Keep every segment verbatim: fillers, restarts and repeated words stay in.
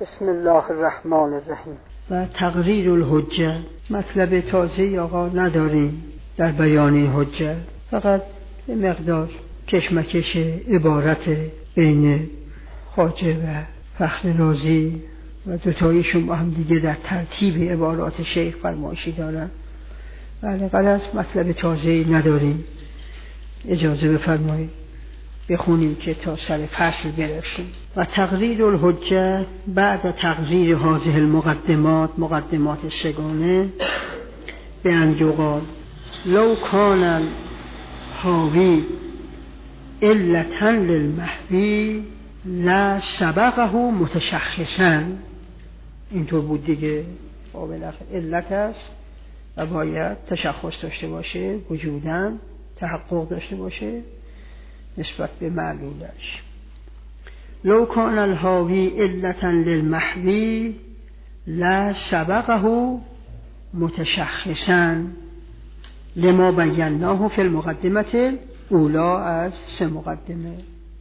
بسم الله الرحمن الرحیم. و تقریر الحجه، مطلب تازه آقا نداریم در بیان حجه، فقط به مقدار کشمکش عبارت بین خواجه و فخر رازی و دوتایشون با هم دیگه در ترتیب عبارات شیخ فرمایشی دارن. بله غلط، مطلب تازه نداریم، اجازه بفرمایید بخونیم که تا سر فصل برسیم. و تقریر الحجه بعد تقریر هذه المقدمات، مقدمات سگانه، به انجوقال لو کان الحاوی علتا للمحوی لا سبقه متشخصا. اینطور بود دیگه، بالاخره علت است و باید تشخص داشته باشه، وجوداً تحقق داشته باشه نسبت به معلولش. لو کان الحاوی علتا للمحوی لا سبقه متشخصا لما بیناه فی المقدمه اولا، از سه مقدمه.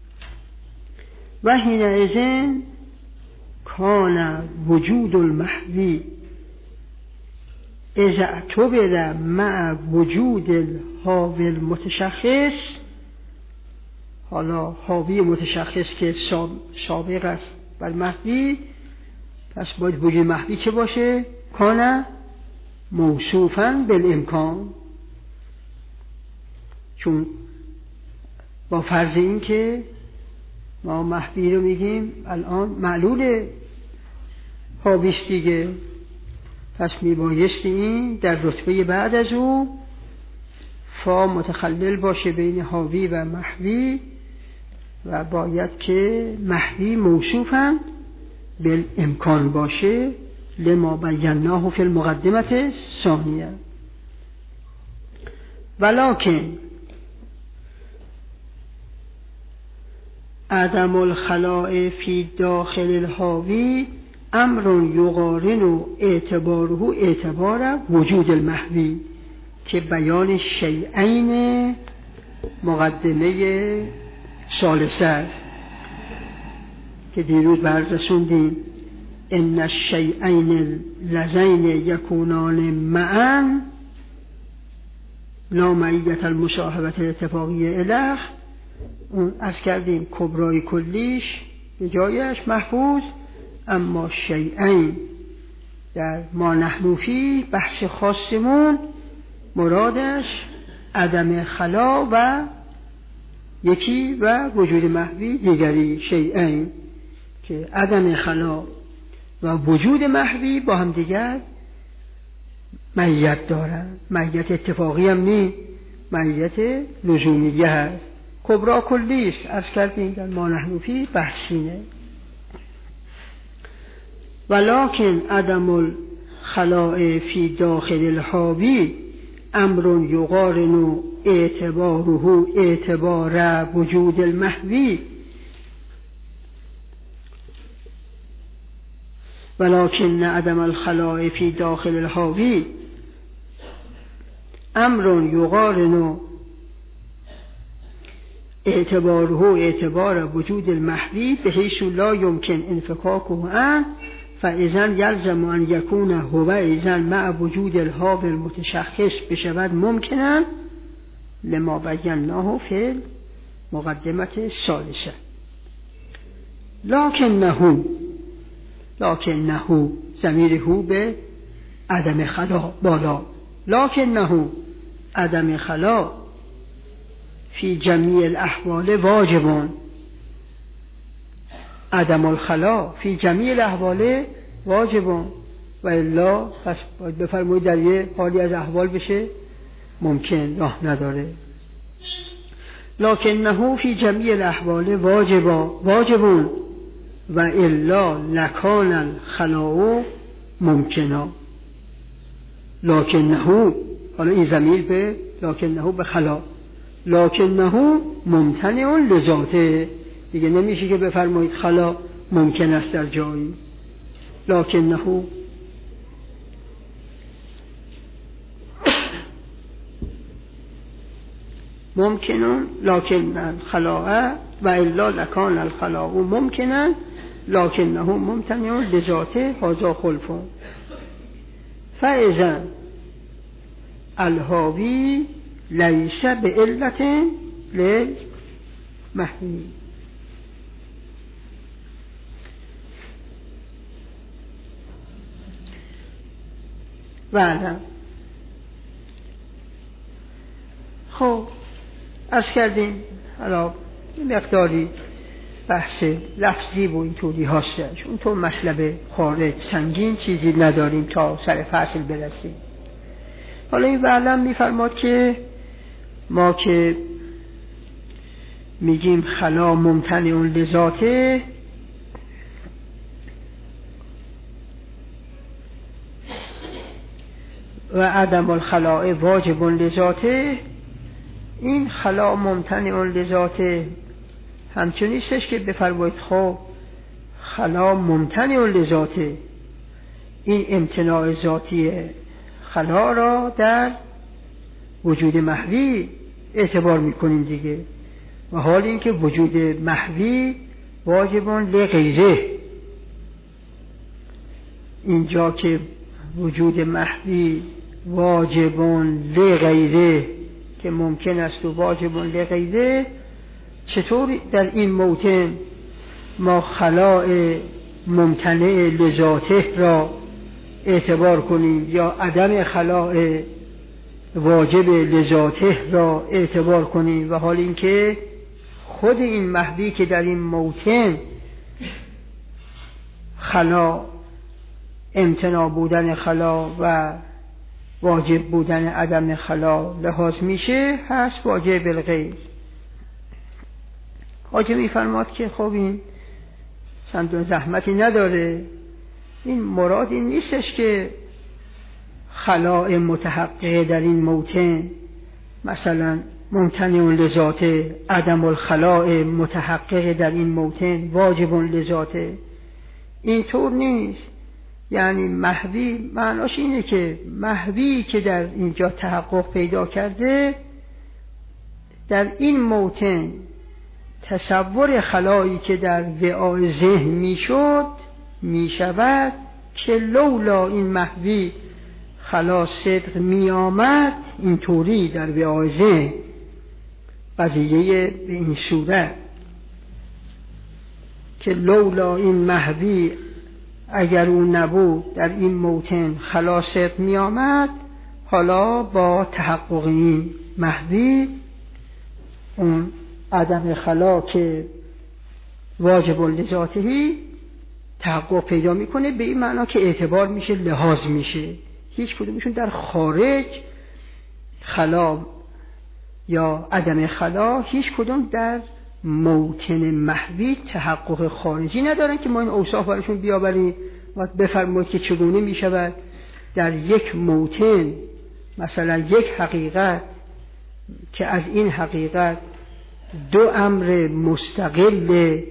و حینئذ کان وجود المحوی اذا اعتبر مع وجود الحاوی المتشخص، حالا حاوی متشخص که سابق است بر محوی، پس باید وجود محوی چه باشه؟ کان موصوفاً بالامکان، چون با فرض این که ما محوی رو میگیم الان معلول حاویست دیگه، پس میبایستی این در رتبه بعد از او فا متخلل باشه بین حاوی و محوی و باید که محوی موصوفاً بالامکان باشه لما بیناه فی المقدمه ثانیه. ولکن عدم الخلاء فی داخل الحاوی امر یقارن اعتباره اعتبار وجود المحوی، که بیان شیئین مقدمه ثالثه است که دیروز برز رسوندیم. ان الشیئین اللذین یکونان معا لا معیت المصاحبه الاتفاقیه اله، اون از کردیم کبرای کلیش به جایش محفوظ، اما شیئین در ما نحن فی بحث خاصمون مرادش عدم خلا و یکی و وجود محوی دیگری. شیئین که عدم خلا و وجود محوی با هم دیگر معیت دارن، معیت اتفاقی هم نی، معیت لزومیه هست. کبرا کلیست از کردیم در ما نحن فی بحثینه. ولکن عدم الخلاء فی داخل الحاوی امر یقارن اعتباره اعتبار وجود المحوی، ولکن عدم الخلاء فی داخل الحاوی امر یقارن اعتباره اعتبار وجود المحوی بحیث لا یمکن انفکاکه عنه، فاذا یلزم ان یکون هو اذا مع وجود الحاوی المتشخص بشود ممکنا لما بیناه فی مقدمه ثالثه. لکنه لکنه ضمیر هو به عدم خلا بالا، لکنه عدم خلا فی جمیع الاحوال واجبون، عدم الخلا فی جمیع الاحوال واجبون و الا پس باید بفرمایید در یه حالی از احوال بشه ممکن، راه نداره. لکنه فی جمیع الاحوال واجبا واجبون و الا لکان الخلا ممکنا. لکنه، حالا این ضمیر به لکنه به خلا، لکنه ممتنع لذاته دیگه، نمیشه که بفرمایید خلا ممکن است در جایی. لکنه ممکنون لکن الخلاء و الا لکان الخلاء ممکنن لکنه ممتنع لذاته هذا خلف فاذا الهاوی لیس به علت للمحوی. بله خب عرض کردیم حالا مقداری بحث لفظی و اینطوری هستش، اون تو مطلب خارج سنگین چیزی نداریم تا سر فصل برسیم. حالا این بعلم میفرماد که ما که میگیم خلا ممتنع لذاته، و عدم الخلاء واجب لذاته، این خلا ممتنع لذاته همچون نیستش که بفرمایید خب خلا ممتنع لذاته، این امتناع ذاتی خلا را در وجود محوی اعتبار میکنیم دیگه، و حال این که وجود محوی واجبان لغیره، اینجا که وجود محوی واجبان لغیره که ممکن است و واجبان لغیره، چطور در این موطن ما خلاء ممتنع لذاته را اعتبار کنیم یا عدم خلاء واجب لذاته را اعتبار کنیم، و حال اینکه خود این محوی که در این موطن خلا امتناع بودن خلا و واجب بودن عدم خلا لحاظ میشه هست واجب بالغیر. حاجه میفرماد که خب این چندان زحمتی نداره، این مراد این نیستش که خلاء متحقق در این موطن مثلا ممتنع لذاته، عدم الخلاء متحقق در این موطن واجب لذاته، این طور نیست. یعنی محوی معناش اینه که محوی که در اینجا تحقق پیدا کرده در این موطن تصور خلایی که در وعای ذهن میشد میشود که لولا این محوی خلا صدق می آمد، اینطوری در وعای ذهن قضیه به این صورت که لولا این محوی اگر اون نبود در این موطن خلا صدق می آمد، حالا با تحقق این محوی اون عدم خلا که واجب لذاتهی تحقق پیدا میکنه، به این معنا که اعتبار میشه لحاظ میشه. هیچ کدومشون در خارج خلا یا عدم خلا هیچ کدوم در موطن محوی تحقق خارجی ندارن که ما این اوصاف براشون بیاوریم و بفرمایید که چگونه میشود در یک موطن مثلا یک حقیقت که از این حقیقت دو امر مستقل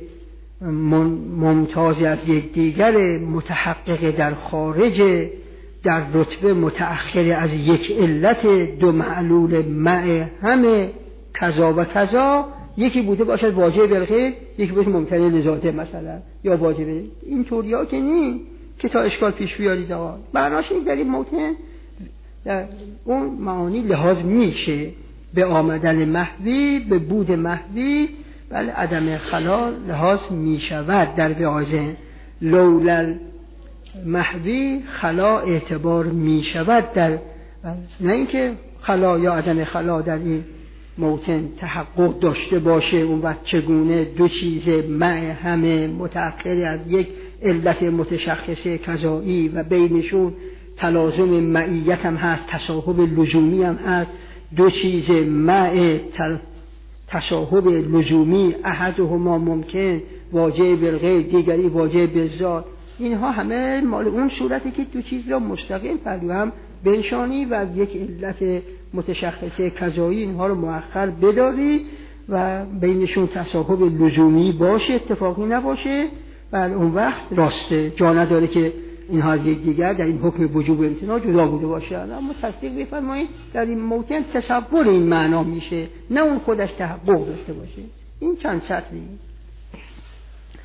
ممتاز از یک دیگر متحقق در خارج در رتبه متأخر از یک علت دو معلول مع همه کذا و کذا، یکی بوده باشد واجب بالغیر، یکی باشه ممتنع لذاته مثلا یا واجبه، این طوریا که نی که تا اشکال پیش بیارید آقا. معناش این در این موطن در اون معانی لحاظ میشه به آمدن محوی، به بود محوی، بله عدم خلا لحاظ میشود در وعازه. لولا محوی خلا اعتبار میشود در، نه اینکه خلا یا عدم خلا در این موطن تحقق داشته باشه اون وقت چگونه دو چیز مع همه متأخر از یک علت متشخصه کذایی و بینشون تلازم معیت هم هست، تصاحب لزومی هم هست، دو چیز مع تصاحب لزومی احدهما ممکن واجب بالغیر دیگری واجب بالذات، اینها همه مال اون صورتی که دو چیز را مستقیم پهلو هم بنشانی و از یک علت متشخصه کذایی اینها رو مؤخر بداری و بینشون تصاحب لزومی باشه اتفاقی نباشه، بله اون وقت راسته، جا نداره که اینها از یک دیگر در این حکم وجوب امتناع جدا بوده باشه. اما تصدیق بفرمایید در این موطن تصور این معنا میشه، نه اون خودش تحقق داشته باشه. این چند سطری.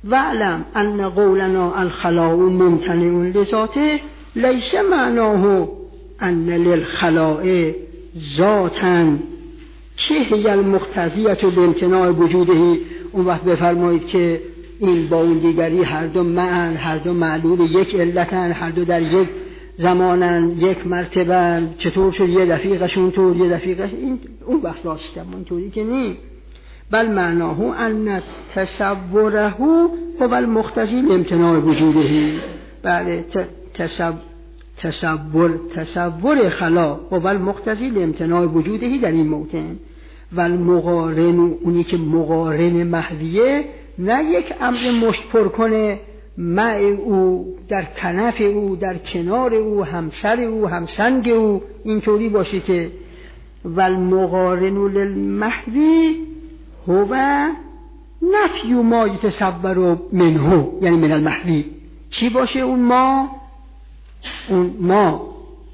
واعلم ان قولنا الخلاء ممتنع لذاته لیس معناه ان للخلاء ذاتا که هی المقتضیة لامتناع وجوده. اون وقت بفرمایید که این با اون دیگری هر دو معن، هر دو معلول یک علتن، هر دو در یک زمانن، یک مرتبه. چطور شد یه دفیقشون طور یه دفیقش این اون وقت راسته، اما اینطوری که نی. بل معناه ان تصوره هو المقتضی لامتناع وجوده. بله تصور تصور تصور خلا هو المقتضی لامتناع وجوده در این موطن. و المقارن، اونی که مقارن محویه، نه یک امر مشت پر کنه مع او، در کنف او، در کنار او، همسر او، همسنگ او، اینطوری باشه که و المقارن للمحوی هو نفی ما یتصور منه، یعنی من المحوی. چی باشه اون ما؟ اون ما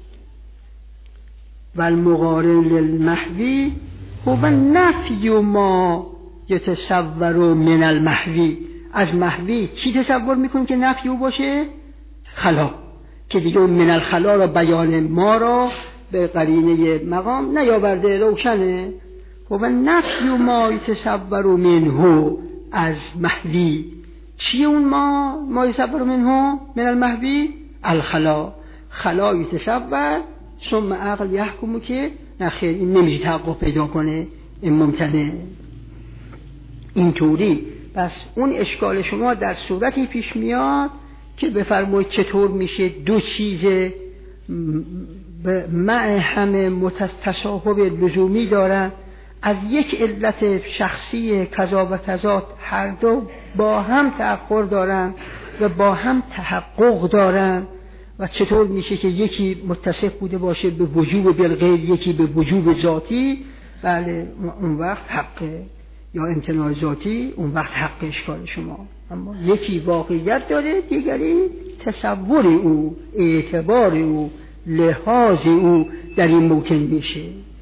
و المقارن للمحوی هو نفی ما یتصور من المحوی. از محوی چی تصور میکنیم که نفی او باشه؟ خلا، که دیگه اون من الخلا را بیان ما را به قرینه مقام نیاورده، روشنه. هو نفی ما یتصور منه، از محوی. چی اون ما ما یتصور منه من المحوی؟ الخلا. خلا یتصور ثم عقل یحکمه که نخیر این نمیشه تحقق پیدا کنه، این ممتنه. اینطوری پس اون اشکال شما در صورتی پیش میاد که بفرمایید چطور میشه دو چیز مع همه متصاحب لزومی دارن، از یک علت شخصی کذا و کذا هر دو با هم تأخر دارن و با هم تحقق دارن، و چطور میشه که یکی متصف بوده باشه به وجوب بالغیر، یکی به وجوب ذاتی. بله اون وقت حقه، یا امتناع ذاتی، اون وقت حق اشکال شما. اما یکی واقعیت داره، دیگری تصور او، اعتبار او، لحاظ او در این ممکن میشه.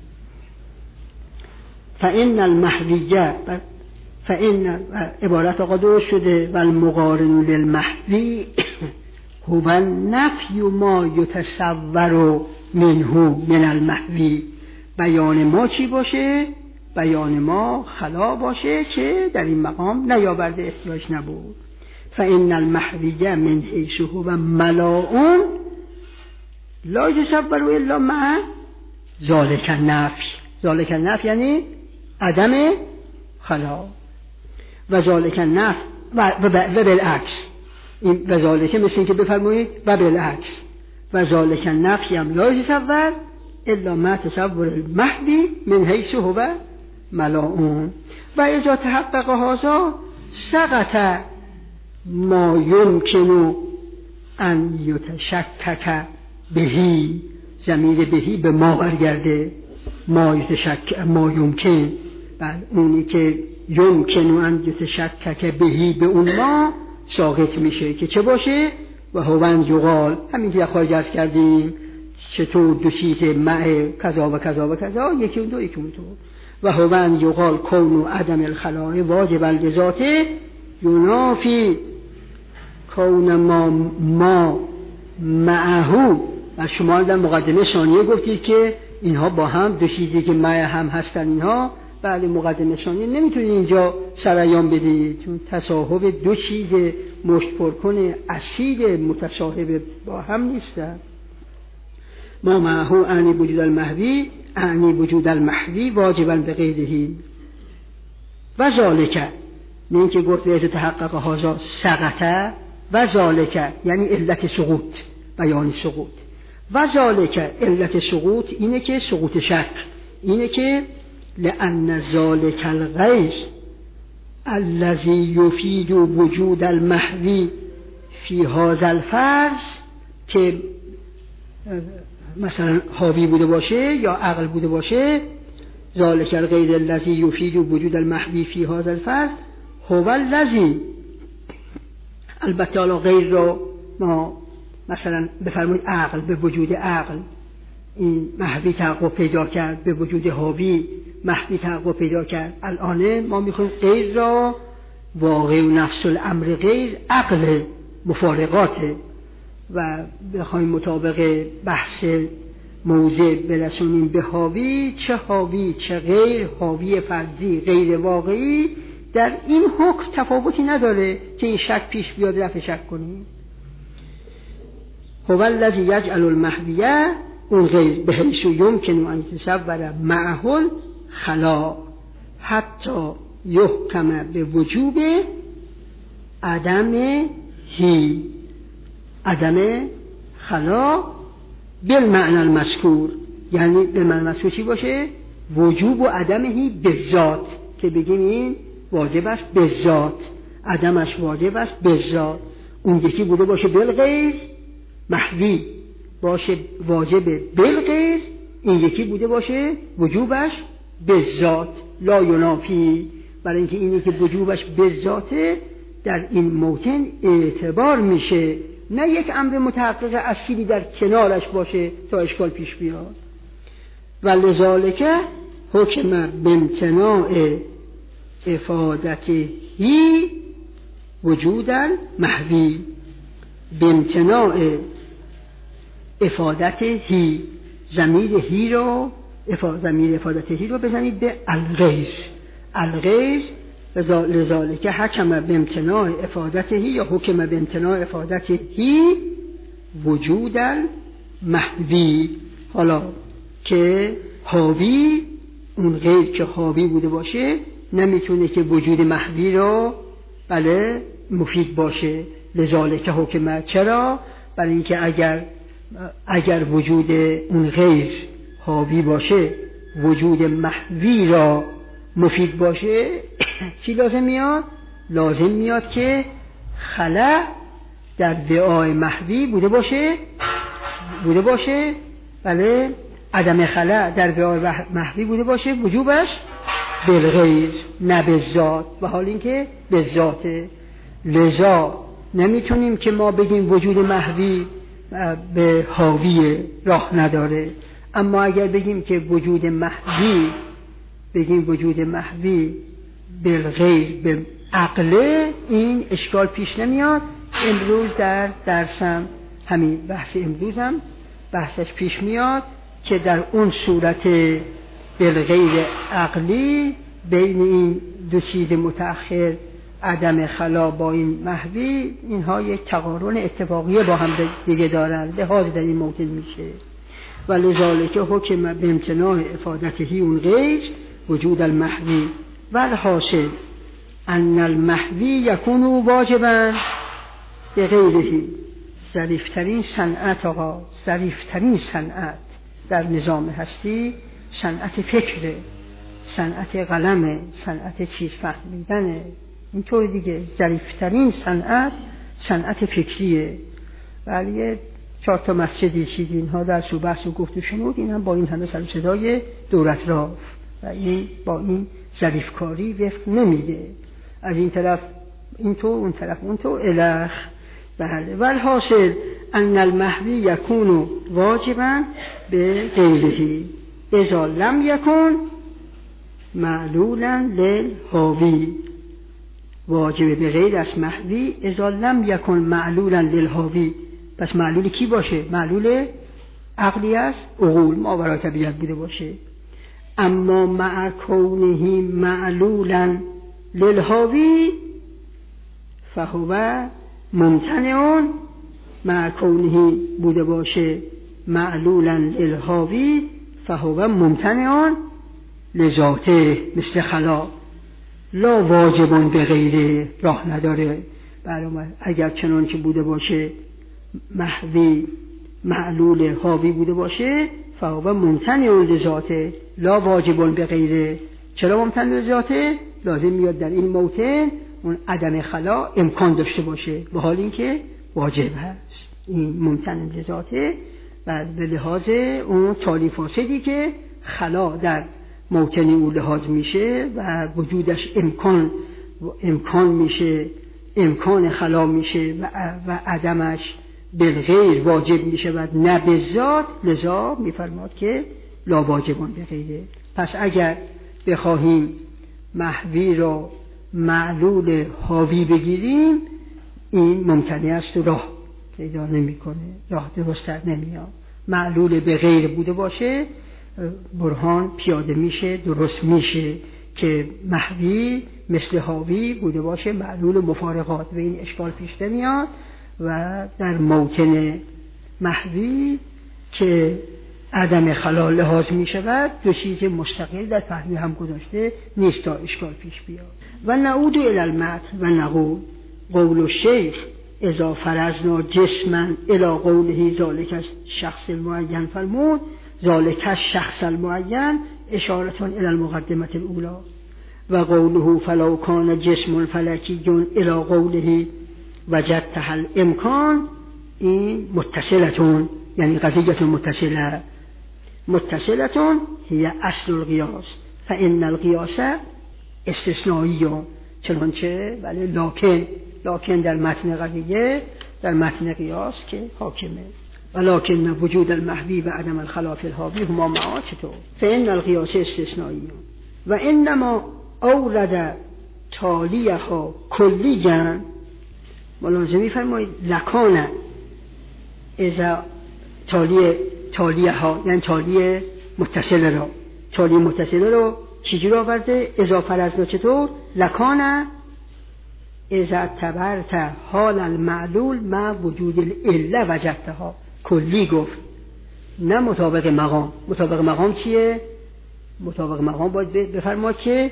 فإن المحویه فإن عبارت آقا درست شده و المقارن للمحوی هو نفی ما یتصور منه من المحوی. بیان ما چی باشه؟ بیان ما خلا باشه که در این مقام نیاورده، احتیاج نبود. فإن المحویه من حیث هو ملاء لا یتصور الا مع ذالک النفی. ذالک النفی یعنی عدم خلا، و ذالک النفی و, و, و بالعکس. این و ذالک مثل این که بفرمایید و بالعکس، و ذالک النفی هم لا یتصور الا مع تصور المحوی من حیث هو ملاعون. و اذا تحقق هذا سقط ما یمکن ان یتشکک بهی. ضمیر بهی به ما برگرده، ما یتشکک ما یمکن. بله اونی که یمکن ان یتشکک بهی به اون ما ساقط میشه که چه باشه؟ و هو یقال، همین که خارج از کردیم چطور دو چیز مع کذا و کذا و کذا، یکی اون دو یکی اون دو. و هو یقال کون و عدم الخلاء واجبا لذاته ینافی کون ما ما معهو. و شما در مقدمه ثانیه گفتید که اینها با هم دو چیزی که مع هم هستن اینها. بله مقدمه ثانیه نمیتونید اینجا سریان بدید، چون تصاحب دو چیز مشت پرکن اصیل متصاحب با هم نیستن. ما معهو اعنی وجود المحوی اعنی وجود المحوی واجبا به غیرهی. و ذالک، نه اینکه گفت به تحقق هذا سقطه، و ذالک یعنی علت سقوط، بیان سقوط. و ذالک علت سقوط اینه که سقوط شک اینه که لأن ذالک الغیر الذی یفید وجود المحوی فی هذا الفرض، که مثلا حاوی بوده باشه یا عقل بوده باشه، ذالک الغیر الذی یفید وجود المحوی فی هذا الفرض هو الذی. البته الان غیر را ما مثلا بفرمایید عقل، به وجود عقل این محوی تحقق پیدا کرد، به وجود حاوی محوی تحقق پیدا کرد. الان ما میخوایم غیر را واقع و نفس الامر غیر عقل مفارقاته و بخوایم مطابق بحث موضع برسونیم به حاوی، چه حاوی چه غیر، حاوی فرضی غیر واقعی، در این حکم تفاوتی نداره که این شک پیش بیاد رفع شک کنیم. هو الذی یجعل المحویه، اون غیر به حیث یمکن ان تصور معه خلا حتی یحکم به وجوب عدم هی، عدم خلا بالمعنى المذکور، یعنی به معنی مذکور چی باشه؟ وجوب و عدم هی به ذات، که بگیم این واجب است به ذات، عدمش واجب است به ذات. اون یکی بوده باشه بالغیر، محوی باشه واجب بالغیر، این یکی بوده باشه وجوبش به ذات لا ینافی، برای اینکه اینی که وجوبش به ذاته در این موطن اعتبار میشه، نه یک امر متحقق اصیلی در کنارش باشه تا اشکال پیش بیاد. و لذالک حکم بامتناع افادته وجودا محوی، بامتناع افادته، ضمیر هی رو ضمیر افادته هی رو بزنید به الغیر، الغیر لذالک حکم بامتناع افادته یا حکم بامتناع افادته وجودا محوی. حالا که حاوی، اون غیر که حاوی بوده باشه نمیتونه که وجود محوی رو بله مفید باشه. لذالک حکم، چرا؟ برای اینکه اگر اگر وجود اون غیر حاوی باشه وجود محوی را مفید باشه چی لازم میاد؟ لازم میاد که خلا در وعای محوی بوده باشه بوده باشه بله عدم خلا در وعای محوی بوده باشه، وجوبش بالغیر نه به ذات، و حال اینکه به ذاته. لذا نمیتونیم که ما بگیم وجود محوی به حاوی راه نداره، اما اگر بگیم که وجود محوی بگیم وجود محوی بالغیر به عقله، این اشکال پیش نمیاد. امروز در درسم همین بحث امروزم بحثش پیش میاد که در اون صورت بالغیر عقلی بین این دو چیز متأخر عدم خلا با این محوی، اینها یک تقارن اتفاقیه با هم دیگه دارن، لحاظ در این موطن میشه. و لذالک حکم به امتناع افادته اون غیر وجود المحوی و الحاصل ان المحوی یکون واجبا به غیره. ظریفترین صنعت ها ظریفترین صنعت در نظام هستی صنعت فکره، صنعت قلمه، صنعت چیز فهمیدنه، اینطور دیگه. ظریفترین صنعت صنعت فکریه. ولی چهار تا مسجدی چیز اینها در سو بحث و گفت و شنود، این هم با این همه سر صدای دولت راف و این با این ظریفکاری وفق نمیده، از این طرف اینطور اون طرف اونطور الخ. بله. والحاصل ان المحوی یکون واجبا به غیره اذا لم یکن معلولا للحاوی. واجب به غیر از محوی اذا لم یکن معلولا للحاوی. پس معلول کی باشه؟ معلول عقلی است، عقول ماورای طبیعت بوده باشه. اما مع کونه معلولا للحاوی فهو ممتنع، مع کونه بوده باشه معلولا للحاوی فهو ممتنع لذاته مثل خلا لا واجبون به غیره، راه نداره. برای اگر چنان که بوده باشه محوی معلول حاوی بوده باشه فهو ممتنع لذاته لا واجبون به غیره. چرا ممتنع لذاته؟ لازم میاد در این موطن اون عدم خلا امکان داشته باشه، به حال اینکه واجب هست. این ممتنع لذاته و به لحاظ اون تالی فاسدی که خلا در موطن او لحاظ میشه و وجودش امکان امکان میشه، امکان خلا میشه و, و عدمش بالغیر واجب میشه و نه به ذات، لذا میفرماد که لا واجبان به غیره. پس اگر بخواهیم محوی را معلول حاوی بگیریم این ممتنع است و راه پیدا نمی‌کنه، راه درست نمیاد. معلول به غیر بوده باشه برهان پیاده میشه، درست میشه که محوی مثل حاوی بوده باشه معلول مفارقات و این اشکال پیش نمیاد. و در موطن محوی که عدم خلا لحاظ می شود دو چیز مستقل در فهمی هم گذاشته نیست تا اشکال پیش بیاد. و نعود الی المتن و نقول قول الشیخ اذا فرضنا جسما الی قوله ذلک الشخص المعین فرمود ذلک الشخص المعین اشارة الی المقدمة الاولى و قوله فلو کان جسم فلکی الی قوله وجدتها الامکان این متصلتون، یعنی قضیه متصله متصلتون هی اصل القیاس فان القیاس استثنایی، چنانچه ولی لکن لکن در متن قضیه در متن قیاس که حاکمه. ولکن وجود المحوی و عدم الخلاف الحاوی هما معا چطور فان القیاس استثنایی و انما اورد تالیها کلیاً ملازمی فرمایید لکانه اذا تالیه تالیه ها یعنی تالیه متصله را تالیه متصله را چیزی را آورده اضافه فرضنا چطور لکانه اذا اعتبرت حال المعلول مع وجود العله وجدتها کلی گفت نه مطابق مقام. مطابق مقام چیه؟ مطابق مقام باید بفرما که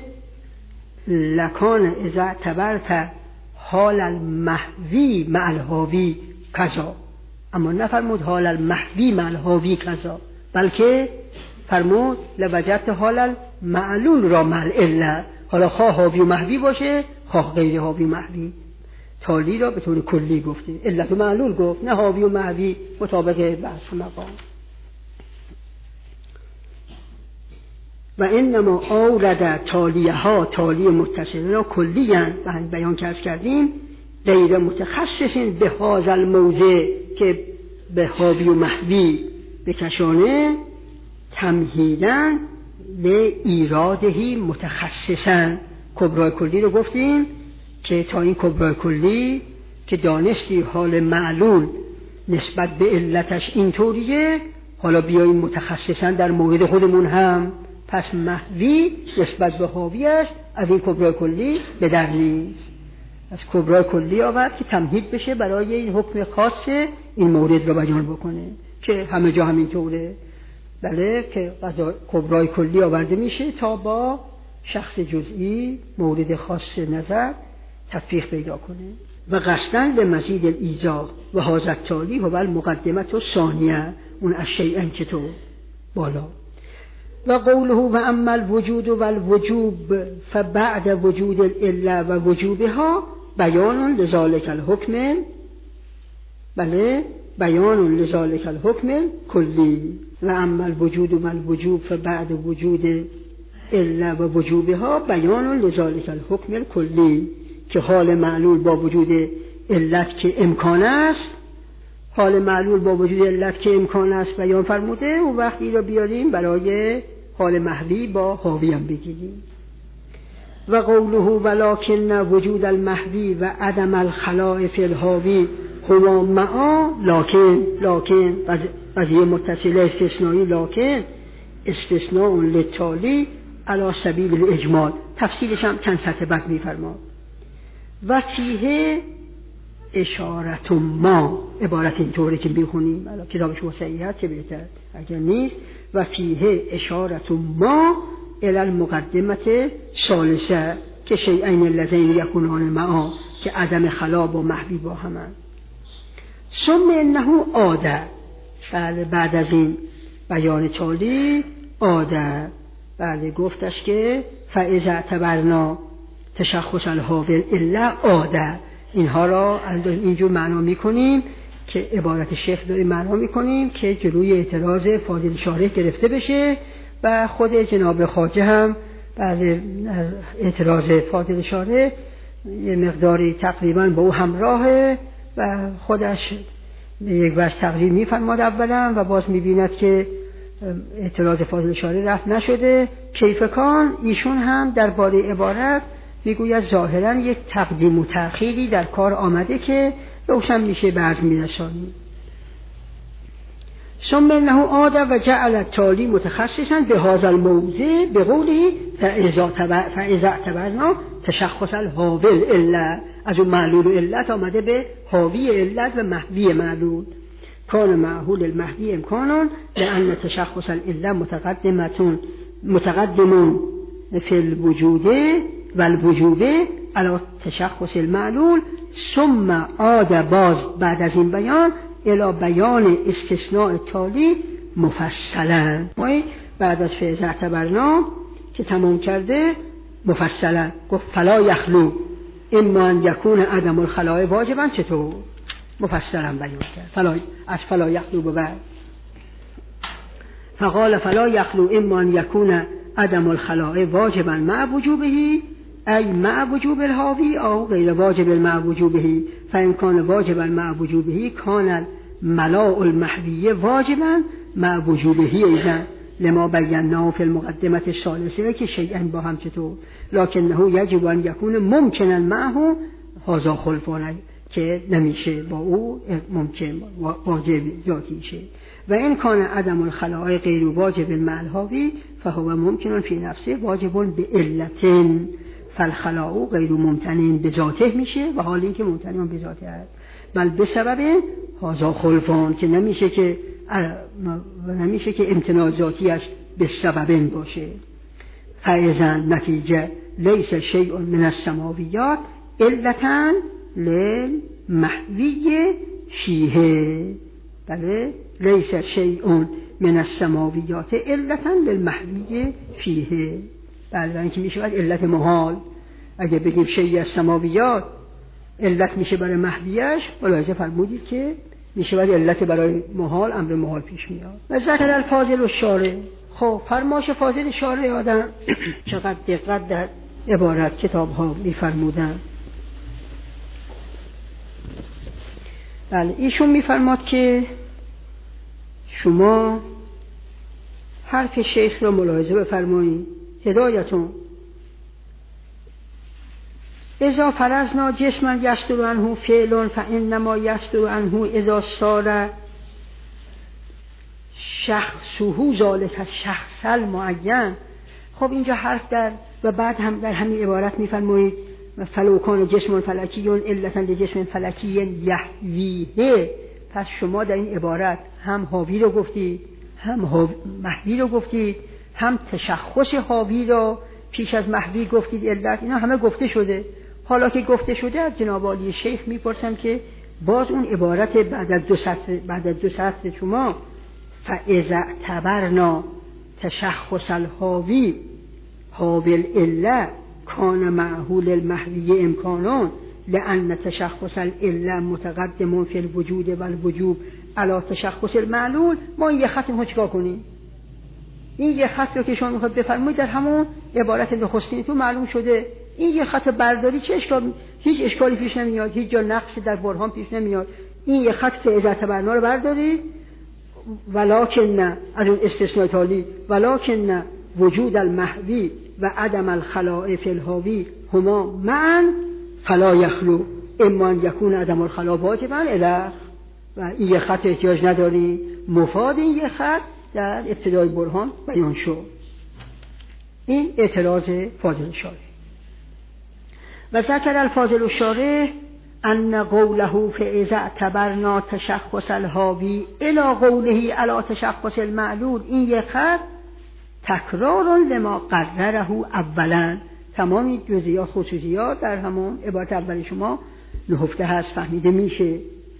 لکانه اذا اعتبرت حال المحوی مع الحاوی کذا، اما نفرمود حال المحوی مع الحاوی کذا، بلکه فرمود لوجدت حال المعلول را مع العله، حالا خواه حاوی و محوی باشه خواه غیر حاوی و محوی. تالی را به طور کلی گفته، علت و معلول گفت نه حاوی و محوی مطابق بحث مقام. و انما اورد تالیه ها تالی متصله را کلیاً بیان کرد کردیم غیر متخصصین به هذا الموضع که به حاوی و محوی بکشانه تمهیداً لایرادهی متخصصاً. کبرای کلی رو گفتیم که تا این کبرای کلی که دانستی حال معلول نسبت به علتش اینطوریه، حالا بیاییم متخصصاً در مورد خودمون هم پس محوی نسبت به حاویش از این کبرای کلی به در نیست. از کبرای کلی آورد که تمهید بشه برای این حکم خاص این مورد رو بیان بکنه که همه جا همینطوره. بله که کبرای کلی آورده میشه تا با شخص جزئی مورد خاص نظر تطبیق پیدا کنه. و قصداً به مزید الایضاح و حاضر تالی و المقدمت و ثانیه اون از شیئن چطور بالا. و قوله و اما الوجود و الوجوب فبعد وجود العله و وجوبها بیان لذالک الحکم، بله بیان لذالک الحکم کلی. و اما الوجود و الوجوب فبعد وجود العله و وجوبها بیان لذالک الحکم کلی، که حال معلول با وجود علت که امکان است، حال معلول با وجود علت که امکان است بیان فرموده و وقتی را بیاریم برای حال محوی با حاوی هم بگیریم. و قوله ولکن وجود المحوی و عدم الخلاء فی الحاوی هما معا لکن لکن قضیه متصله استثنایی لکن استثناء للتالی علی سبیل الاجمال. تفصیلش هم چند سطح بعد میفرماد. و فیه اشارت ما، عبارت اینطوری که میخونیم الان کتابش وسعیت که بهتر اگر نیست. و فیه اشارت ما الی المقدمت ثالثه که شیئین اللذین یکونان معا که عدم خلا با محوی با همند. ثم انه عاده، بله بعد از این بیان تالی عاده بله گفتش که فاذا اعتبرنا تشخص الحاوی الا عاده. اینها را اینجور معنا میکنیم که عبارت شیخ داریم معنا میکنیم که جلوی اعتراض فاضل شارح گرفته بشه و خود جناب خواجه هم بعد اعتراض فاضل شارح یه مقداری تقریبا با او همراهه و خودش یک وجه تقریر میفرماد اولا و باز میبیند که اعتراض فاضل شارح رفت نشده. کیفکان ایشون هم درباره عبارت میگوید ظاهرا یک تقدیم و تأخیری در کار آمده که روشن میشه بعض میرسانی. ثم انه عاد و جعل التالی متخصصا به هذا الموضع بقوله فاذا اعتبرنا تشخص الحاوی الا، از اون معلول علت آمده به حاوی علت و محوی معلول. کان معهول المحوی امکانون لأن تشخص العله متقدمتون متقدمون فی الوجود و الوجوب علی تشخص المعلول. ثم عاد باز بعد از این بیان الی بیان استثناء تالی مفصلا. ما بعد از فاذا اعتبرنا که تمام کرده مفصلا گفت فلا یخلو اما ان یکون عدم الخلاء واجبا، چطور مفصلا بیان کرد فلا از فلا یخلو به بعد فقال فلا یخلو اما ان یکون عدم الخلاء واجبا مع وجوبه ای مع وجوب الحاوی او غیر واجب مع وجوبه. فان کان واجبا مع وجوبه کان الملاء المحوی واجبا مع وجوبه ایضا لما بیناه فی المقدمه الثالثه که شیئا با هم چطور لکنه یجب ان یکون ممکنا معه هذا خلفانه، که نمیشه با او ممکن واجب ذاتی شه. و این کان عدم الخلاء غیر واجب مع الحاوی فهو ممکن فی نفسه واجب به علت فالخلاء غیر ممتنع به ذاته میشه و حالی که ممتنع به ذاته است بل به سبب هذا خلفان، که نمیشه که نمیشه که امتناع ذاتیش به سبب باشه. فاذا نتیجه لیس شیء من السماویات علتا للمحوی فیه. بله لیس شیء من السماویات علتا للمحوی فیه. بله اینکه میشه باید علت محال. اگه بگیم شیء از سماویات علت میشه برای محویش، ملاحظه فرمودید که میشه باید علت برای محال امر محال پیش میاد. و ذکر الفاضل و شارع. خب فرمایش فاضل شارع آدم چقدر دقت در عبارت کتاب ها میفرمودن. بله ایشون میفرماد که شما حرف شیخ رو ملاحظه بفرمایید. هدایتون اذا فرضنا جسما یصدر عنه فعل فانما یصدر عنه اذا صار شخصه ذلك الشخص المعین. خب اینجا حرف در و بعد هم در همین عبارت میفرمایید فلو کان جسم فلکی علتا لجسم فلکی یحویه. پس شما در این عبارت هم حاوی رو گفتید هم محوی رو گفتید هم تشخص حاوی رو پیش از محوی گفتید علت. اینا همه گفته شده. حالا که گفته شده از جناب عالی شیخ میپرسم که باز اون عبارت بعد از دو سطر بعد از دو سطر شما فاذا اعتبرنا تشخص الحاوی حاوی العله کان معهول المحوی امکانون لأن تشخص العله متقدم فی الوجود و الوجوب علی تشخص المعلول. ما این یه خط رو چیکار کنیم؟ این یه خط رو که شما میخواد بفرمایید در همون عبارت نخستین تو معلوم شده. این یه خط برداری چه اشکال؟ هیچ اشکالی پیش نمیاد، هیچ جا نقصی در برهان پیش نمیاد. این یه خط فاذا اعتبرنا رو برداری ولکن نه از اون استثناء تالی ولکن وجود المحوی و عدم الخلاء فی الحاوی هما معا فلا یخلو اما ان یکون عدم الخلاء واجبا الی. و این یه خط احتیاج نداری، مفاد این یه خط در ابتدای برهان بیان شد. این اعتراض فاضل شارع. و ذکر الفاضل الشارع ان قوله فاذا اعتبرنا تشخص الحاوی الی قوله علی تشخص المعلول، این یک خط تکرار لما قرره اولا. تمامی جزئیات خصوصیات در همون عبارت اول شما نهفته هست، فهمیده میشه.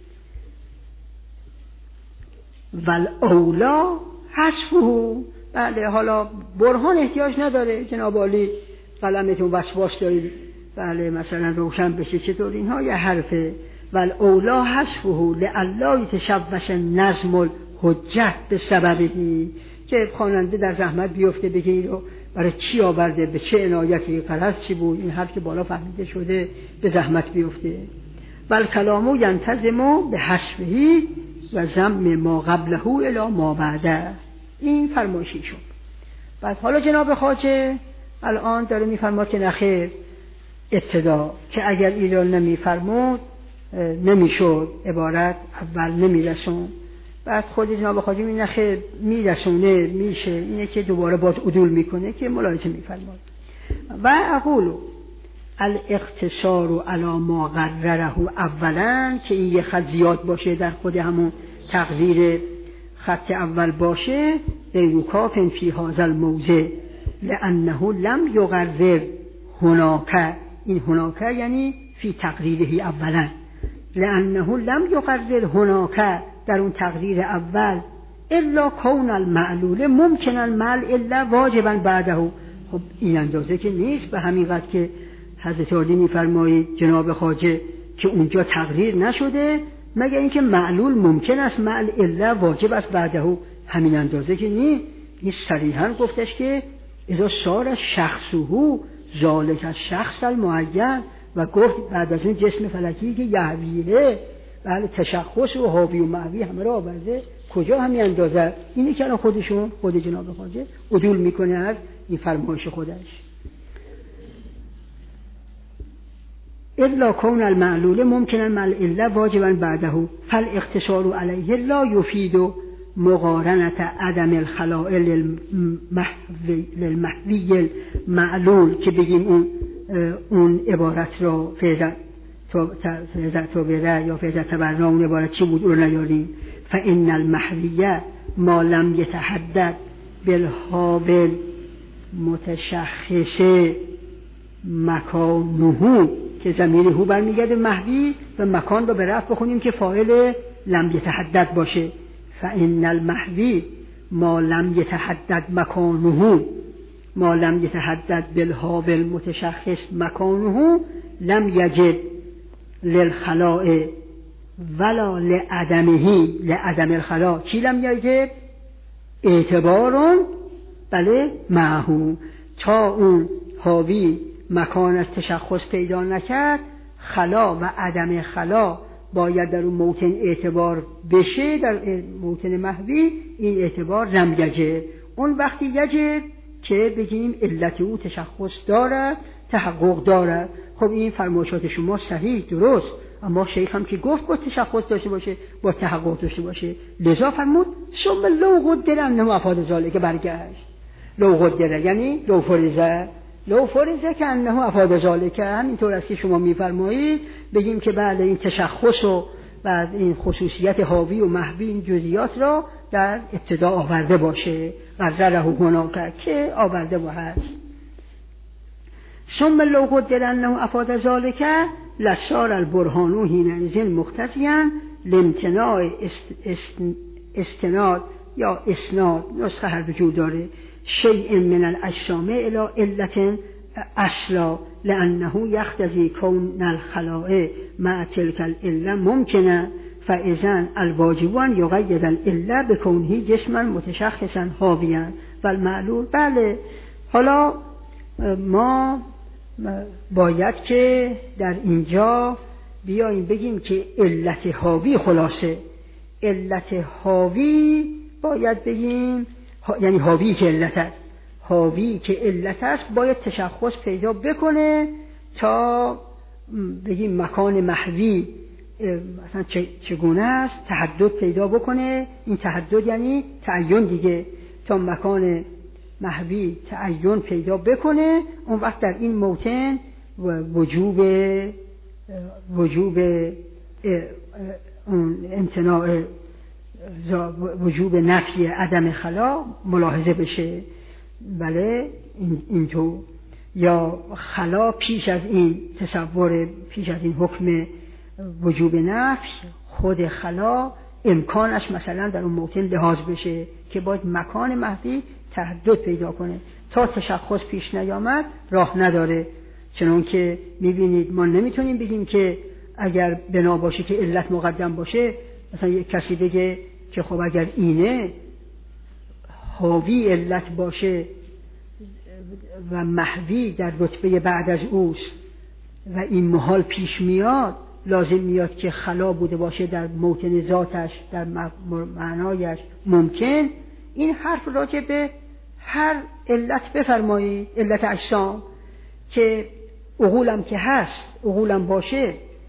والاولا حذفه. بله حالا برهان احتیاج نداره جناب عالی، قلمتون وسواس دارید بله مثلا روشن بشه چطور اینها یه حرفه. والاولا حذفه لئلا یتشوش نظم الحجت به سببی، که خواننده در زحمت بیفته بگه این رو برای چی آورده، به چه عنایتی، غرض چی بود، این حرف که بالا فهمیده شده به زحمت بیفته. بل کلامو ینتظم به حذفه و ضم ما قبله الی ما بعده. این فرمایشی شد. بعد حالا جناب خواجه الان داره میفرماد که نخیر، ابتدا که اگر این را نمیفرمود نمیشد، عبارت اول نمیرسون. بعد خود جناب خواجه می نخه میرسونه میشه، اینه که دوباره باز عدول میکنه که ملاحظه میفرماد. و اقول الاقتصار علی ما قرره اولا، که این یه خط زیاد باشه در خود همون تقدیر خط اول باشه، ایوکاف فی هذا الموضع لانه لم یقرر هناک، این هناک یعنی فی تقریره اولا، لانه لم یقرر هناک، در اون تقریر اول، الا کون المعلول ممکن المعل الا واجبا بعده. خب این اندازه که نیست، به همین قدر که حضرت عالی میفرمایید جناب خواجه که اونجا تقریر نشده مگر اینکه معلول ممکن است معل الا واجب است بعده، همین اندازه که نیست. این صریحا گفتش که اذا صار شخصه ذالک الشخص المعین، و گفت بعد از اون جسم فلکی که یحویه، بله تشخص و حاوی و معوی همه را آورده، کجا همین اندازه؟ اینی که الان خودشون خود جناب خواجه عدول میکنه از این فرمایش خودش. الا کون المعلول ممکن المعل الا واجبا بعده فالاقتصار علیه لا یفید مقارنت عدم الخلاء للمحوی المعلول، که بگیم اون اون عبارت را فیضا تابره یا فیضا تبرنا، اون عبارت چی بود رو نیاریم. فان المحویه ما لم یتحدد بالحابل متشخص مکانه، که ضمیر هو برمیگرده محوی و مکان رو به رفع بخونیم که فاعل لم یتحدد باشه. فان المحوی ما لم یتحدد مکانه، ما لم یتحدد بالحابل متشخص مکانه لم یجب للخلاء ولا لعدمه، لعدم الخلاء چی لم یجب؟ اعتبارون بله معه، تا اون حاوی مکان از تشخص پیدا نکرد، خلا و عدم خلا باید در اون موطن اعتبار بشه، در موطن محوی این اعتبار لم یجب. اون وقتی یجب که بگیم علت او تشخص دارد، تحقق دارد. خب این فرمایشات شما صحیح درست، اما شیخ هم که گفت با تشخص داشته باشه، با تحقق داشته باشه، لذا فرمود ثم لو قدر انه افاد ذلک، برگشت لو قدر یعنی لو فرضه، لو فرضه که انه افاد ذلک، همینطور است که شما میفرمایید بگیم که بعد این تشخص و بعد این خصوصیت حاوی و محوی این جزئیات را در ابتدا آورده باشه، قرره هناک که آورده و هست. ثم لو قدر انه افاد ذلک لصار البرهان حینئذ مقتضیا لامتناع استناد یا اسناد، نسخه هر دو داره، شیء من الاجسام الی علت اصلا لانه یقتضی کون الخلاء مع تلک العله ممکنه، فاذا الواجب ان یقید العله بکونه جسما متشخصا حاویا و المعلول. بله حالا ما باید که در اینجا بیاییم بگیم که علت حاوی، خلاصه علت حاوی باید بگیم یعنی حاوی که علت است، حاوی که علت است باید تشخص پیدا بکنه تا بگیم مکان محوی مثلا چگونه است، تحدد پیدا بکنه. این تحدد یعنی تعین دیگه، تا مکان محوی تعین پیدا بکنه، اون وقت در این موطن وجوب وجوب امتناع وجوب نفی عدم خلا ملاحظه بشه. بله اینطور، یا خلا پیش از این تصور، پیش از این حکم وجوب نفی، خود خلا امکانش مثلا در اون موطن لحاظ بشه که باید مکان محوی تحدد پیدا کنه. تا تشخص پیش نیامد راه نداره. چنان که میبینید ما نمیتونیم بگیم که اگر بنا باشه که علت مقدم باشه، مثلا یک کسی بگه که خب اگر اینه حاوی علت باشه و محوی در رتبه بعد از اوست و این محال پیش میاد، لازم میاد که خلا بوده باشه در موطن ذاتش، در معنایش ممکن. این حرف راجع به هر علت بفرمایید، علت اجسام که عقولم که هست، عقولم باشه،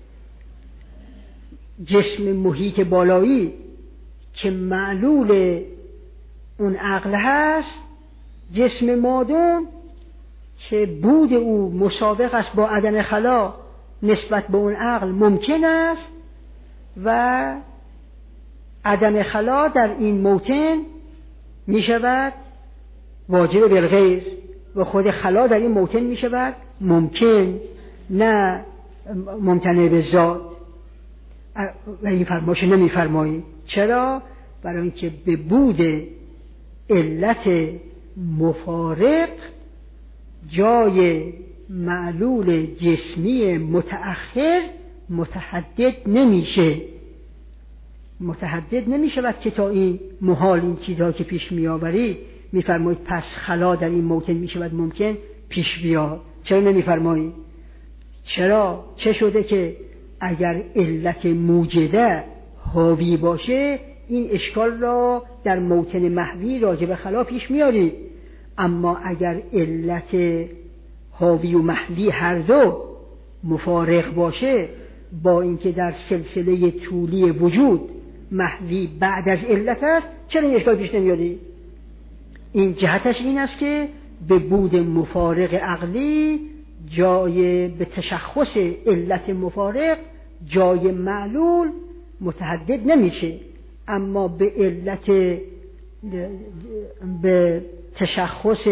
جسم محیط بالایی که معلول اون عقل هست، جسم مادون که بود او مسابق است با عدم خلا نسبت به اون عقل ممکن است و عدم خلا در این موطن می شود واجب بالغیر و خود خلا در این موطن می شود ممکن، نه ممتنع به ذات. و این فرمایش نمی فرمایی. چرا؟ برای اینکه به بود علت مفارق جای معلول جسمی متأخر متحدد نمیشه، متحدد نمی شود که تا این محال این چیزها که پیش می آوری می فرمایید پس خلا در این موطن می شود ممکن پیش بیاد. چرا نمی فرمایید؟ چرا؟ چه شده که اگر علت موجده حاوی باشه این اشکال را در موطن محوی راجع به خلا پیش میارید، اما اگر علت حاوی و محوی هر دو مفارق باشه با اینکه در سلسله طولی وجود محوی بعد از علت است، چرا این اشکال پیش نمیادی؟ این جهتش این است که به بود مفارق عقلی جای به تشخص علت مفارق جای معلول متحدد نمیشه، اما به علت به تشخص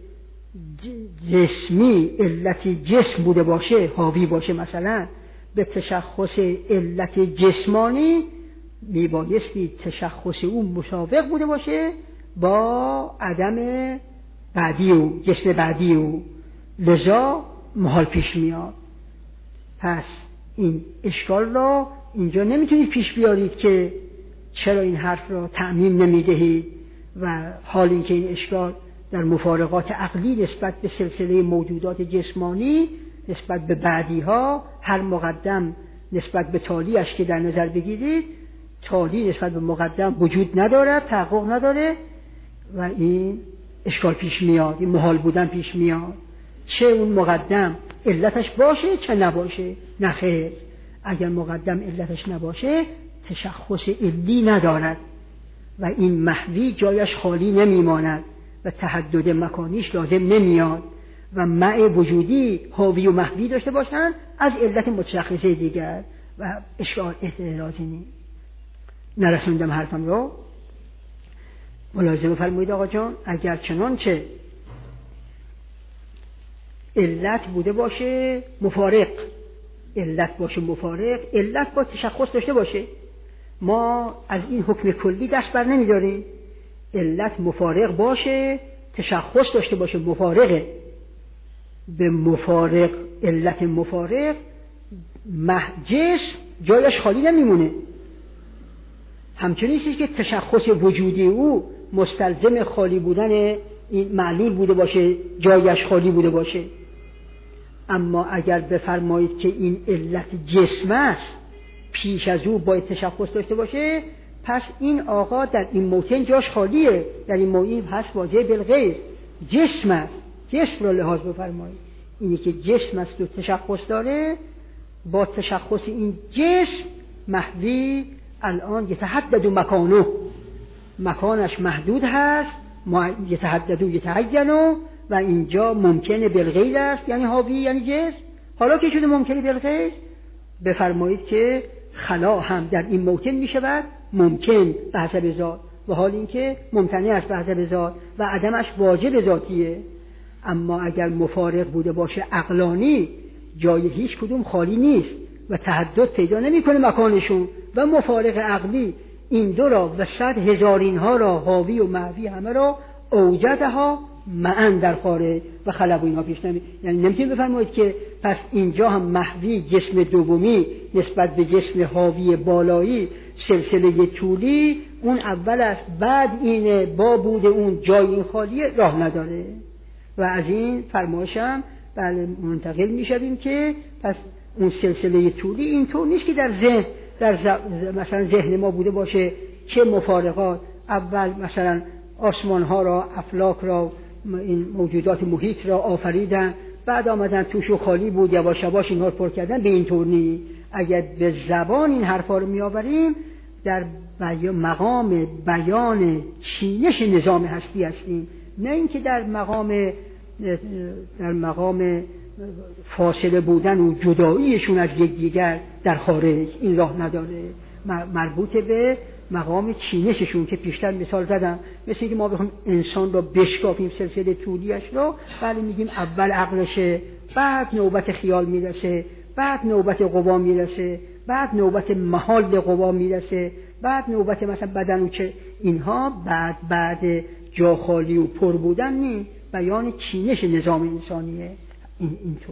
جسمی علت جسم بوده باشه حاوی باشه، مثلا به تشخص علت جسمانی میبایستی تشخص اون مسابق بوده باشه با عدم بعدی او، جسم بعدی او، لذا محال پیش میاد. پس این اشکال را اینجا نمیتونید پیش بیارید که چرا این حرف را تعمیم نمیدهید و حال اینکه این اشکال در مفارقات عقلی نسبت به سلسله موجودات جسمانی نسبت به بعدی ها هر مقدم نسبت به تالیش که در نظر بگیرید تالی نسبت به مقدم وجود ندارد، تحقق نداره و این اشکال پیش میاد، این محال بودن پیش میاد. چه اون مقدم علتش باشه چه نباشه، نه خیر، اگر مقدم علتش نباشه تشخص علی ندارد و این محوی جایش خالی نمیماند و تحدد مکانیش لازم نمیاد و مع وجودی حاوی و محوی داشته باشند از علت متشخصه دیگر و اشکال اعتراضی نیست. نرسوندم حرفم رو؟ ملاحظه بفرمایید آقا جان. اگر چنانچه علت بوده باشه مفارق، علت باشه مفارق، علت با تشخص داشته باشه، ما از این حکم کلی دست بر نمیداریم. علت مفارق باشه تشخص داشته باشه، مفارقه به مفارق، علت مفارق جسم جایش خالی نمیمونه. همچنین نیست که تشخص وجودی او مستلزم خالی بودن این معلول بوده باشه، جایش خالی بوده باشه. اما اگر بفرمایید که این علت جسم است پیش از او باید تشخص داشته باشه، پس این آقا در این موطن جاش خالیه، در این موطن هست واجب بالغیر، جسم است، جسم را لحاظ بفرمایید. اینی که جسم است و تشخص داره، با تشخص این جسم محوی الان یتحدد مکانه، مکانش محدود هست، یتحدد و یتعین و اینجا ممکنه بالغیر است، یعنی حاوی یعنی جسم. حالا که شده ممکنه بالغیر، بفرمایید که خلا هم در این موطن می شود ممکن به حسب ذات و حال این که ممتنع است به حسب ذات و عدمش واجب ذاتیه. اما اگر مفارق بوده باشه عقلانی، جای هیچ کدوم خالی نیست و تحدد پیدا نمی کنه مکانشون، و مفارق عقلی این دو را و صد هزارین ها را حاوی و محوی همه را اوجدها معاً در خارج و خلق و اینها پیش نمی، یعنی نمیتونید بفرمایید که پس اینجا هم محوی جسم دومی نسبت به جسم حاوی بالایی سلسله طولی اون اول است، بعد اینه با بود اون جای این خالیه، راه نداره. و از این فرمایشم بله منتقل میشویم که پس اون سلسله طولی اینطور نیست که در ذهن در مثلا ذهن ما بوده باشه که مفارقات اول مثلا آسمان ها را، افلاک را، این موجودات محیط را آفریدن، بعد آمدن توش و خالی بود یواش یواش اینها رو پر کردن. به این طور نی. اگر به زبان این حرفا رو میآوریم در مقام بیان چینش نظام هستی هستیم، نه اینکه در مقام در مقام فاصله بودن و جداییشون از یکدیگر در خارج. این راه نداره، مربوط به مقام چینششون که پیشتر مثال زدم. مثل اینکه ما بخوایم انسان رو بشکافیم سلسله طولیش رو، ولی میگیم اول عقلشه، بعد نوبت خیال میرسه، بعد نوبت قوا میرسه، بعد نوبت محال قوا میرسه، بعد نوبت مثلا بدن و چه اینها. بعد بعد جا خالی و پر بودن نی، بیان چینش نظام انسانیه. این اینطور.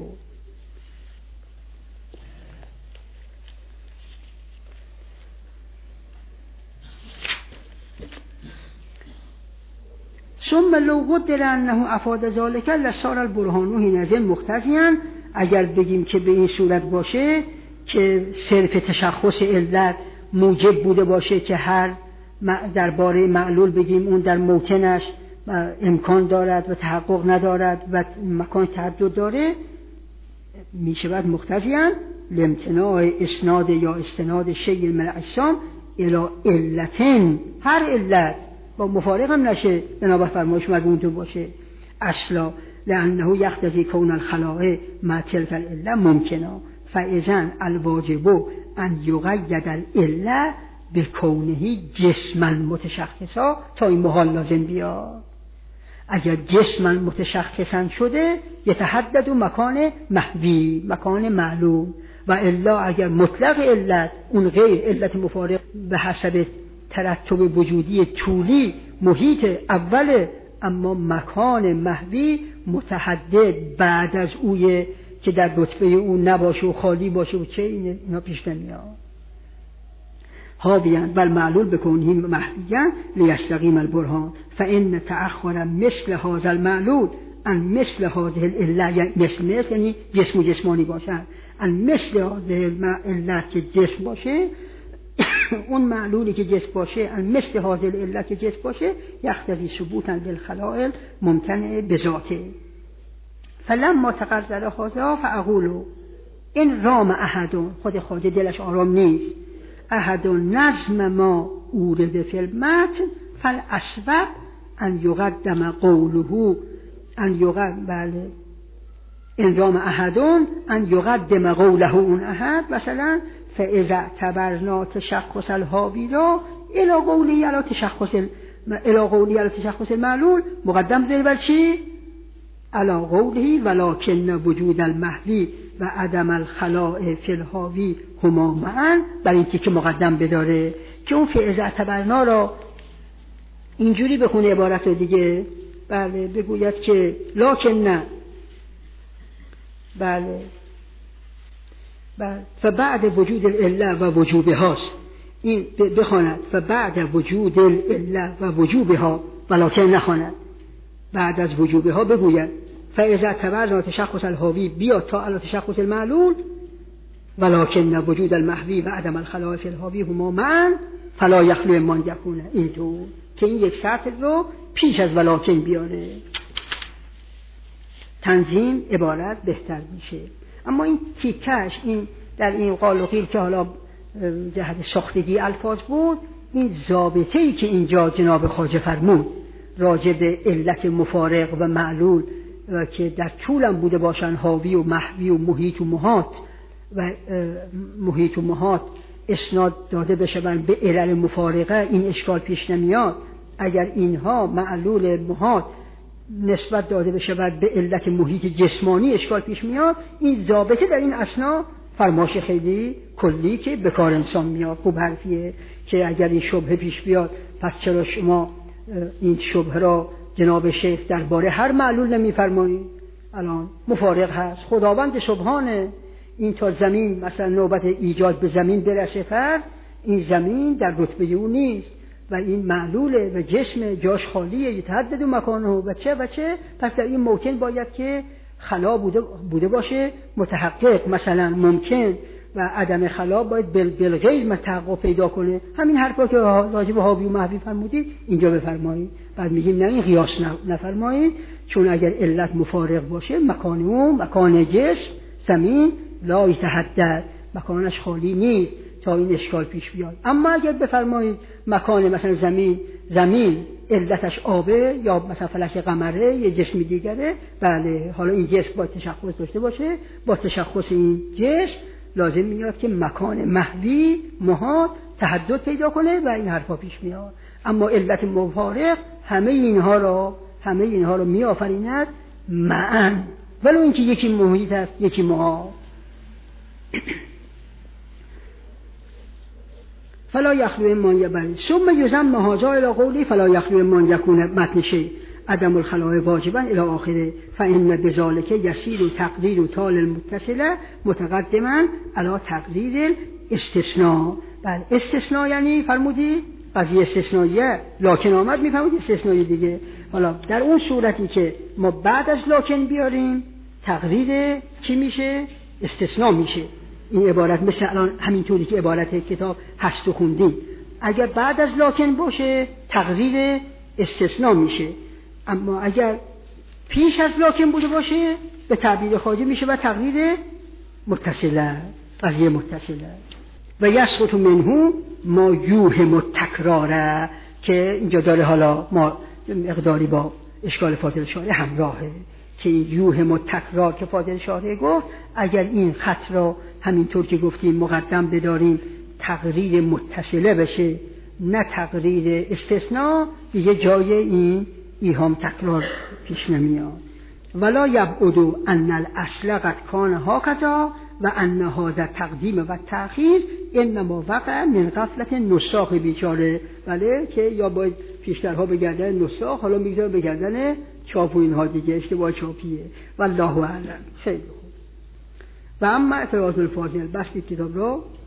ثم لو قدر انه افاد ذلك لصار البرهان حينئذ مقتضيا. اگر بگیم که به این صورت باشه که صرف تشخص علت موجب بوده باشه که هر درباره معلول بگیم اون در موطنش امکان دارد و تحقق ندارد و مکان تعدد داره، می شود مقتضیاً لامتناع اسناد یا استناد شیء من الاجسام الی علتین. هر علت با مفارق هم نشه بنابر فرمایش مگه اون تو باشه اصلا، لانه یقتضی کون الخلائق مع تلك العله ممکنا فاذا الواجب ان یقید العله بکونه جسما متشخصا. تا این محال لازم بیاد. اگر جسما متشخصا شده یتحدد مکان محوی، مکان معلوم، و الا اگر مطلق علت اون غیر علت مفارق به حسب ترتب وجودی طولی محیط اوله، اما مکان محوی متحدد بعد از اویه که در رتبه اون نباشه و خالی باشه و چه اینا پیش نمیاد. حاویاً بل معلول بکونه محویاً لیستقیم البرهان فإن تأخر مثل هذا المعلول ان مثل هذه العله، مثل مثل یعنی جسم و جسمانی باشن، ان مثل هذه العله که جسم باشه اون معلولی که جسم باشه، ان مثل هذه العله که جسم باشه یقتضی ثبوتا للخلائق ممتنع بذاته. فلما تقرر هذا فاقول ان رام احد، خود خواجه دلش آرام نیست، احد نظم ما اورد فی المتن فالاسبب ان یقدم قوله ان یقدم بله ان رام احد ان یقدم قوله اون احد مثلا فاذا اعتبرنا تشخص الحاوی را الى قوله علی تشخص الى قوله علی تشخص المعلول مقدم ذیل بر چی؟ علی قوله ولکن وجود المحوی و عدم الخلاء فی الحاوی هما معا. بر این که مقدم بداره که اون فاذا اعتبرنا را اینجوری بخونه عبارت رو دیگه. بله بگوید که لکن نه بله فبعد وجود العله و وجوبهاست، این بخواند فبعد وجود العله و وجوبها ولکن نخواند بعد از وجوبها بگوید فاذا اعتبرنا تشخص الحاوی بیا تا علی تشخص المعلول ولکن وجود المحوی و عدم الخلاء فی الحاوی هما معا فلا یخلو من یکونه. این تو که این یک شرط رو پیش از ولکن بیاره تنظیم عبارت بهتر میشه. اما این تیکش این در این قال و قیل که حالا جهت ساختگی الفاظ بود، این ضابطه‌ای که اینجا جناب خواجه فرمود راجع به علت مفارق و معلول و که در طولم بوده باشن حاوی و محوی و محیط و محاط و محیط و محاط اسناد داده بشون به علل مفارقه، این اشکال پیش نمیاد. اگر اینها معلول محاط نسبت داده بشود به علت محیط جسمانی اشکال پیش میاد. این ضابطه در این اسنا فرمایش خیلی کلی که به کار انسان میاد. خوب حرفیه که اگر این شبهه پیش بیاد پس چرا شما این شبهه را جناب شیخ درباره هر معلول نمیفرمایید؟ الان مفارق هست، خداوند سبحانه. این تا زمین مثلا نوبت ایجاد به زمین برسه فرد، این زمین در رتبه او نیست و این معلوله و جسم جاش خالیه یتحدد مکانه و چه و چه. پس در این موطن باید که خلا بوده, بوده باشه متحقق. مثلا ممکن و عدم خلا باید بالغیب تحقق پیدا کنه. همین حرفا که راجع به حاوی و محوی فرمودید اینجا بفرمایید. بعد میگیم نه این قیاس نفرمایید، چون اگر علت مفارق باشه مکان اون مکان جسم زمین لا یتحدد، مکانش خالی نیست تا این اشکال پیش بیاد. اما اگر بفرمایید مکان مثلا زمین زمین علتش آبه یا مثلا فلک قمره یه جسم دیگره، بله حالا این جسم با تشخص داشته باشه، با تشخص این جسم لازم میاد که مکان محوی محال تحدد پیدا کنه و این حرفا پیش میاد. اما علت مفارق همه اینها رو همه اینها رو میآفریند معاً، ولو اینکه یکی محیط است یکی محال. فلا یخلو من یبل ثم یزم هذا الى قولی فلا یخلو من یکون متن شیء عدم الخلاء واجبا الى آخره فان بذلك یسیر تقدیر طال المتصله متقدما علی تقدیر استثناء. بله استثناء یعنی فرمودی قضیه استثنائیه، لکن آمد میفهمید استثنایی دیگه. حالا در اون صورتی که ما بعد از لکن بیاریم تقدیر چی میشه؟ استثناء میشه. این عبارت مثل الان همینطوری که عبارت کتاب هست و خوندیم، اگر بعد از لکن باشه تقدیر استثناء میشه، اما اگر پیش از لکن بوده باشه به تعبیر خارجی میشه و تقدیر متصله، قضیه متصله. و یسقط منه ما یوهم التکراره که اینجا داره حالا ما مقداری با اشکال فاضل شارح همراهه که یوهم التکرار که فاضل شارح گفت اگر این خط را همینطور که گفتیم مقدم بداریم تقریر متصله بشه نه تقریر استثناء، دیگه جای این ایهام تکرار پیش نمیاد. ولا یبعد ان الاصل قد کان هکذا و ان هذا تقدیم و تأخیر انما وقع من غفلت نساخ بیچاره. بله که یا باید پیشترها به گردن نساخ، حالا میگذاره به گردن چاپ و اینها دیگه اشتباه چاپیه. والله اعلم. خیلی خوب. و اما اعتراض الفاضل بس کتاب رو